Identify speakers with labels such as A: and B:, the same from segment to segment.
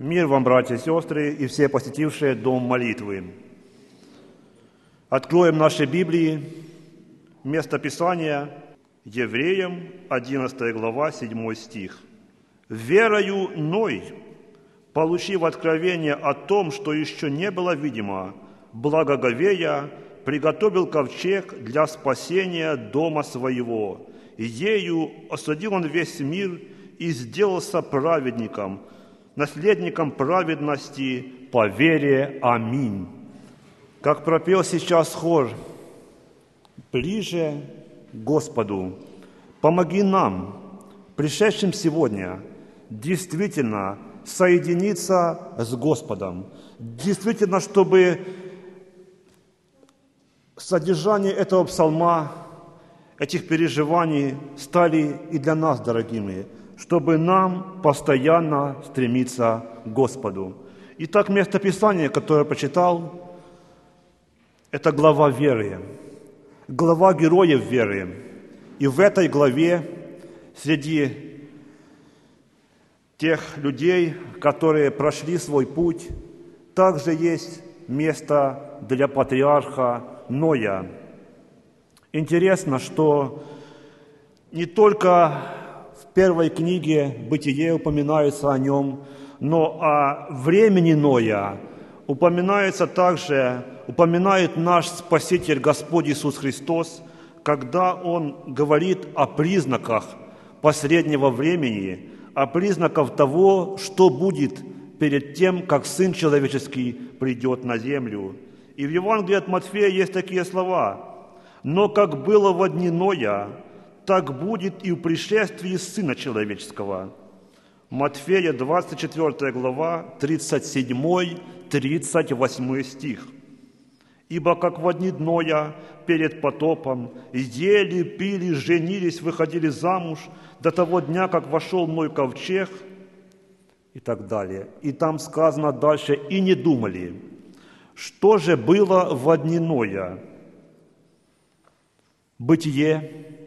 A: Мир вам, братья и сестры, и все посетившие дом молитвы. Откроем наши Библии, место Писания, Евреям, 11 глава, 7 стих. «Верою Ной, получив откровение о том, что еще не было видимо, благоговея, приготовил ковчег для спасения дома своего. И ею осудил он весь мир и сделался праведником, наследником праведности по вере. Аминь». Как пропел сейчас хор, ближе к Господу. Помоги нам, пришедшим сегодня, действительно соединиться с Господом. Действительно, чтобы содержание этого псалма, этих переживаний стали и для нас дорогими, чтобы нам постоянно стремиться к Господу. Итак, место Писания, которое я прочитал, это глава веры, глава героев веры. И в этой главе среди тех людей, которые прошли свой путь, также есть место для патриарха Ноя. Интересно, что не только в первой книге «Бытие» упоминается о нем, но о времени Ноя упоминает наш Спаситель Господь Иисус Христос, когда Он говорит о признаках последнего времени, о признаках того, что будет перед тем, как Сын Человеческий придет на землю. И в Евангелии от Матфея есть такие слова: «Но как было во дни Ноя, так будет и в пришествии Сына Человеческого». Матфея, 24 глава, 37-38 стих. «Ибо как во дни Ноя перед потопом ели, пили, женились, выходили замуж до того дня, как вошел Ной в ковчег», и так далее. И там сказано дальше: «И не думали, что же было во дни Ноя». Бытие,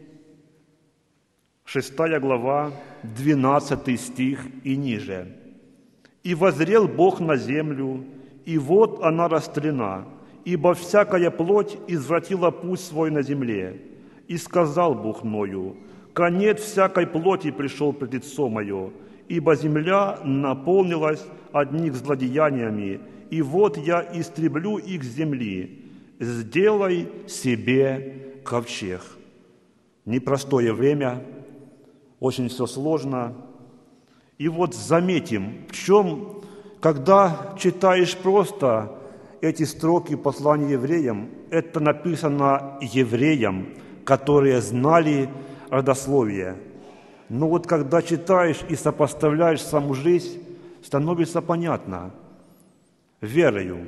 A: 6 глава, 12 стих и ниже. «И воззрел Бог на землю, и вот она растлена, ибо всякая плоть извратила путь свой на земле. И сказал Бог Ною: конец всякой плоти пришел пред лицо мое, ибо земля наполнилась одних злодеяниями, и вот я истреблю их с земли. Сделай себе ковчег». Непростое время, очень все сложно. И вот заметим, в чем, когда читаешь просто эти строки послания евреям, это написано евреям, которые знали родословие. Но вот когда читаешь и сопоставляешь саму жизнь, становится понятно. Верою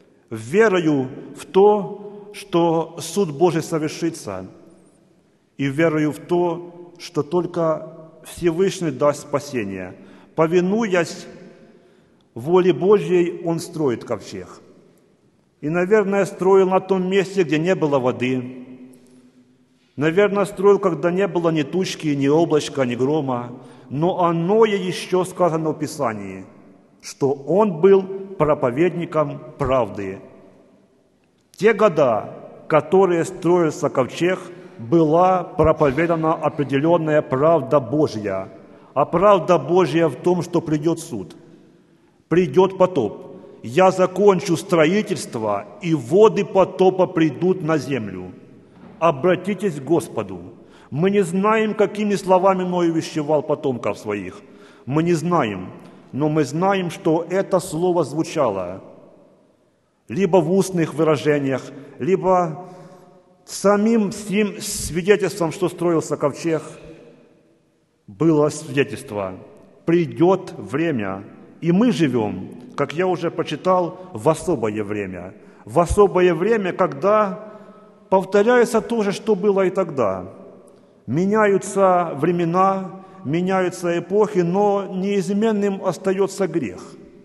A: в то, что суд Божий совершится, и верою в то, что только Всевышний даст спасение. Повинуясь воле Божьей, он строит ковчег. И, наверное, строил на том месте, где не было воды. Наверное, строил, когда не было ни тучки, ни облачка, ни грома. Но о Ное еще сказано в Писании, что он был проповедником правды. Те года, которые строился ковчег, была проповедана определенная правда Божья. А правда Божья в том, что придет суд, придет потоп. «Я закончу строительство, и воды потопа придут на землю. Обратитесь к Господу». Мы не знаем, какими словами Ной увещевал потомков своих. Мы не знаем, но мы знаем, что это слово звучало либо в устных выражениях, либо самим сим свидетельством, что строился ковчег, было свидетельство. Придет время, и мы живем, как я уже почитал, в особое время. В особое время, когда повторяется то же, что было и тогда. Меняются времена, меняются эпохи, но неизменным остается грех.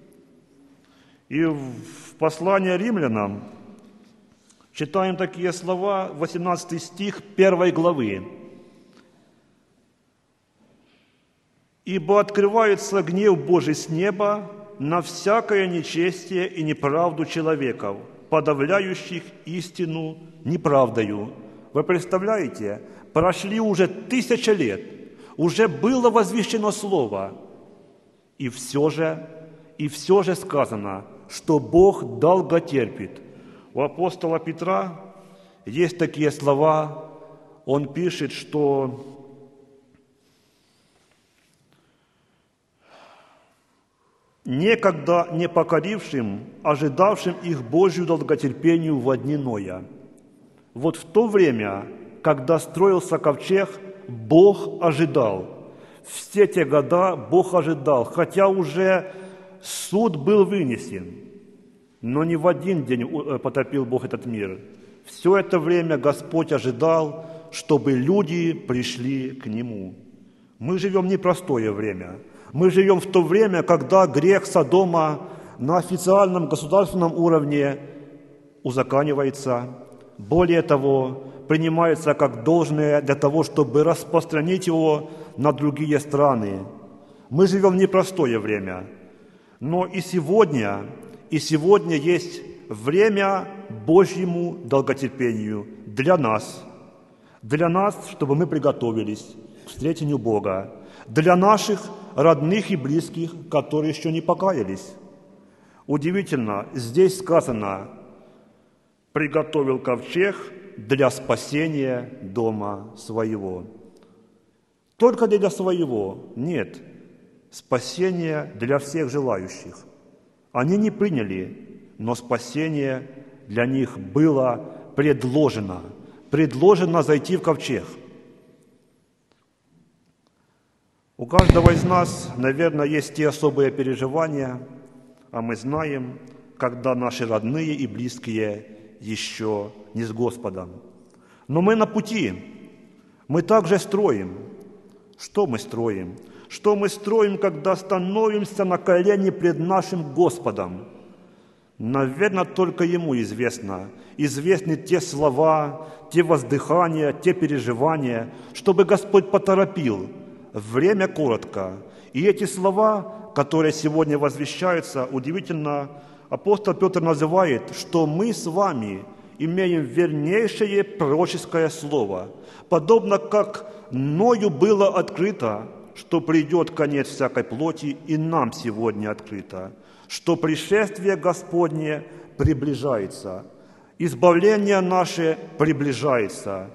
A: И в послании римлянам читаем такие слова, 18 стих 1 главы. «Ибо открывается гнев Божий с неба на всякое нечестие и неправду человеков, подавляющих истину неправдою». Вы представляете, прошли уже 1000 лет, уже было возвещено Слово, и все же сказано, что Бог долго терпит. У апостола Петра есть такие слова, он пишет, что «некогда не покорившим, ожидавшим их Божью долготерпению во дни Ноя». Вот в то время, когда строился ковчег, Бог ожидал. Все те года Бог ожидал, хотя уже суд был вынесен. Но не в один день потопил Бог этот мир. Все это время Господь ожидал, чтобы люди пришли к Нему. Мы живем в непростое время. Мы живем в то время, когда грех Содома на официальном государственном уровне узаконивается. Более того, принимается как должное для того, чтобы распространить его на другие страны. Мы живем в непростое время. Но и сегодня есть время Божьему долготерпению для нас, чтобы мы приготовились к встретению Бога, для наших родных и близких, которые еще не покаялись. Удивительно, здесь сказано: «Приготовил ковчег для спасения дома своего». Только для своего? Нет. Спасение для всех желающих. Они не приняли, но спасение для них было предложено. Предложено зайти в ковчег. У каждого из нас, наверное, есть те особые переживания, а мы знаем, когда наши родные и близкие еще не с Господом. Но мы на пути, мы также строим. Что мы строим? Что мы строим, когда становимся на колени пред нашим Господом? Наверное, только Ему известны те слова, те воздыхания, те переживания, чтобы Господь поторопил. Время коротко. И эти слова, которые сегодня возвещаются, удивительно, апостол Петр называет, что мы с вами имеем вернейшее пророческое слово, подобно как Ною было открыто, что придет конец всякой плоти, и нам сегодня открыто, что пришествие Господне приближается, избавление наше приближается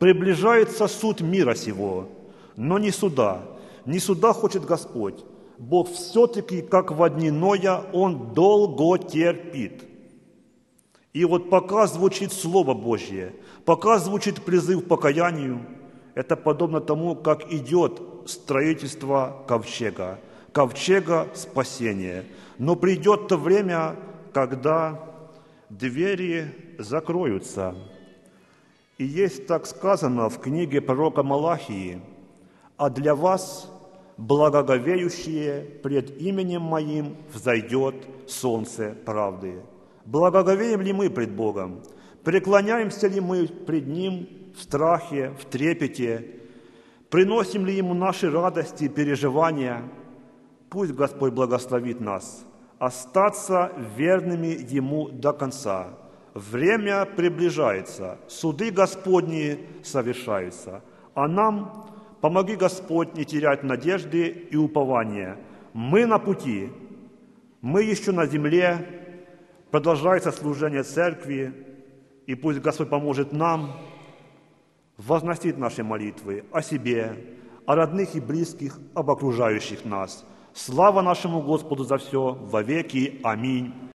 A: суд мира сего, но не суда хочет Господь. Бог все-таки, как во дни Ноя, Он долго терпит. И вот пока звучит Слово Божье, пока звучит призыв к покаянию, это подобно тому, как идет строительство ковчега спасения. Но придет то время, когда двери закроются. И есть так сказано в книге пророка Малахии: «А для вас, благоговеющие, пред именем Моим взойдет солнце правды». Благоговеем ли мы пред Богом? Преклоняемся ли мы пред Ним в страхе, в трепете? Приносим ли Ему наши радости и переживания? Пусть Господь благословит нас остаться верными Ему до конца. Время приближается, суды Господни совершаются, а нам помоги, Господь, не терять надежды и упования. Мы на пути, мы еще на земле, продолжается служение Церкви, и пусть Господь поможет нам возносить наши молитвы о себе, о родных и близких, об окружающих нас. Слава нашему Господу за все, вовеки. Аминь.